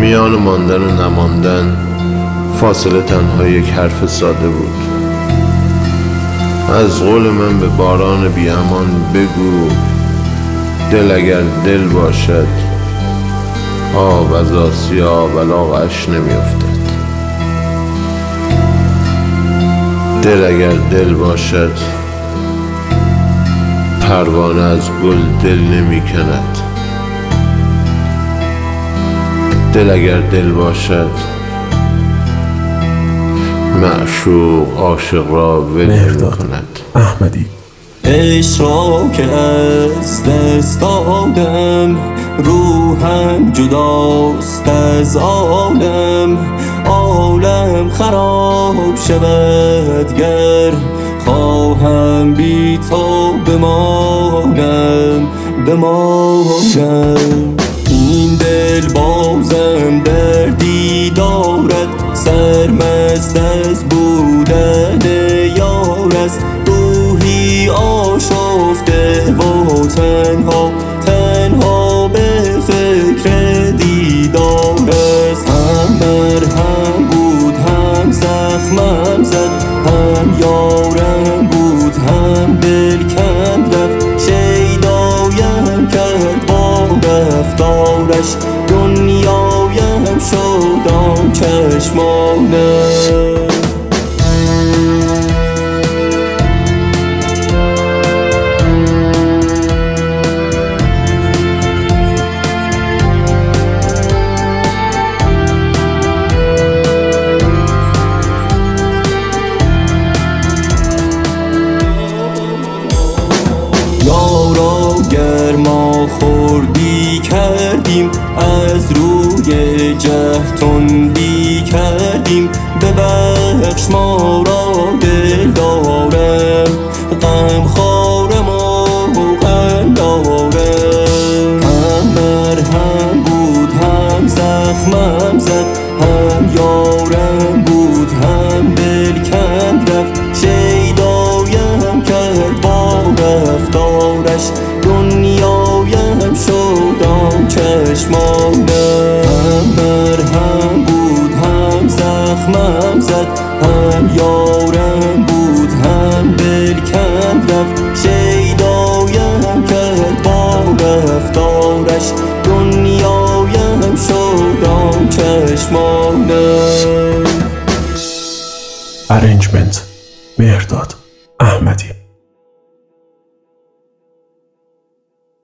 میان ماندن و نماندن فاصله تنها یک حرف ساده بود. از قول من به باران بی امان بگو دل اگر دل باشد آب از آسیا بلاغش نمیافتد. دل اگر دل باشد پروانه از گل دل نمی کند. دل اگر دل باشد معشوق عاشق را ول نمی کند. احمدی. عشق را که از دست دادم، روحم جداست از عالم. عالم خراب شود گر خواهم بی تو بمانم. این دل بازم دردی دارد، سرمست از بودن یار است. روحی آشفته و تنها به فکر دیدار است. هم مرهم بود هم زخمم زد، هم یارم بود هم دل کند رفت. شیدایم کرد با رفتارش، دنیایم شد آن چشمانش. یارا گر ما خوردی کردیم، از روی جهل تندی کردیم. ببخش ما را دل دارم، غم خوارم و قندارم. هم مرهم بود هم زخمم زد، هم یارم بود هم دل کند رفت. شیدایم کرد با رفتارش، دنیایم شد آن چشمانش. هم مرهم بود هم زخمم زد، هم یارم بود هم دل کند رفت. شیدایم کرد با رفتارش، دنیایم شد آن چشمانش. ارنجمنت مهرداد احمدی.